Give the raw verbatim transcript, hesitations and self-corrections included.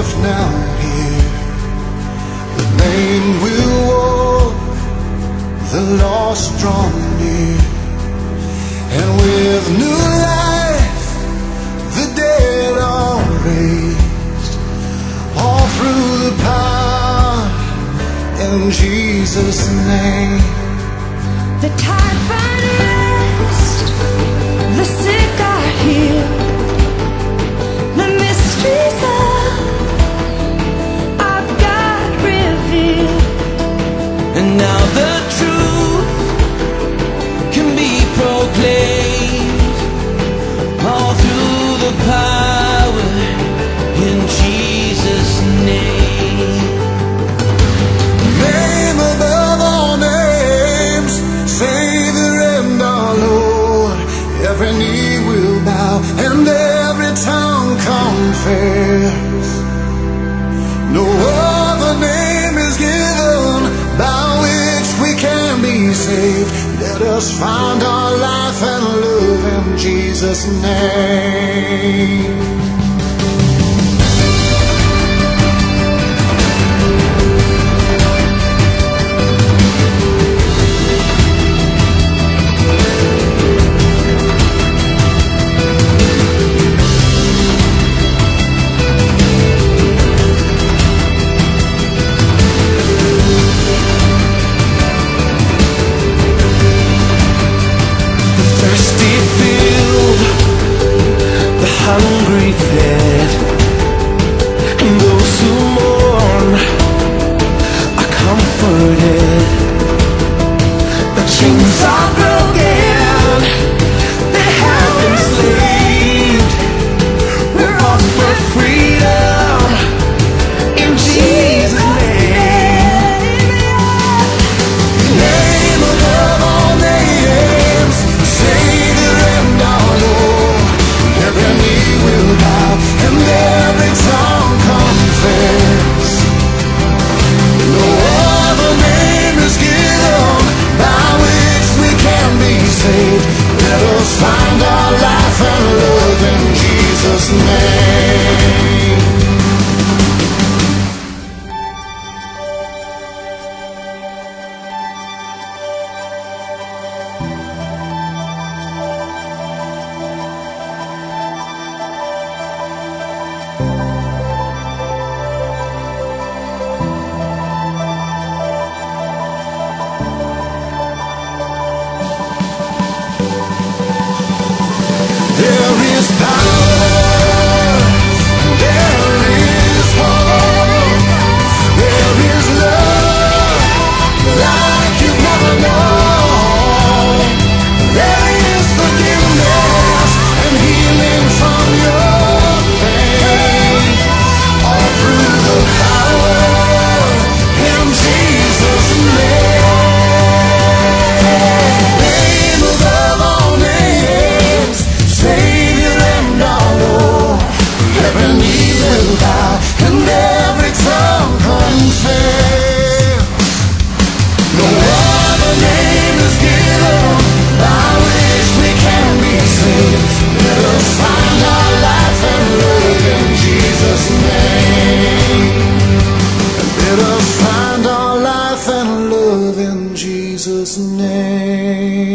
earth now here, the lame will walk, the lost draw near, and with new life the dead are raised, all through the power in Jesus' name. The tide find rest, the sick are healed, the mysteries of our God revealed, and now the truth can be proclaimed all through the power in Jesus' name. Name above all names, Savior and our Lord. Every knee will bow and every tongue confess. No other name is given by which we can be saved. Let us find our life and love in Jesus' name. Hungry fed, and those who mourn are comforted. The chains are broken, they have been enslaved. We're off for freedom in Jesus' name. Name above all names, Savior and our Lord. Every knee will bow and every tongue confess. No other name is given by which we can be saved. Let us find our life and love in Jesus' name. There is power, there is hope, there is love like you've never known. There is forgiveness and healing from your pain, all through the power in Jesus' name. Name above all names, Savior and our Lord. Every knee will bow and every tongue confess. No other name is given by which we can be saved. Let us find our life and love in Jesus' name. Let us find our life and love in Jesus' name.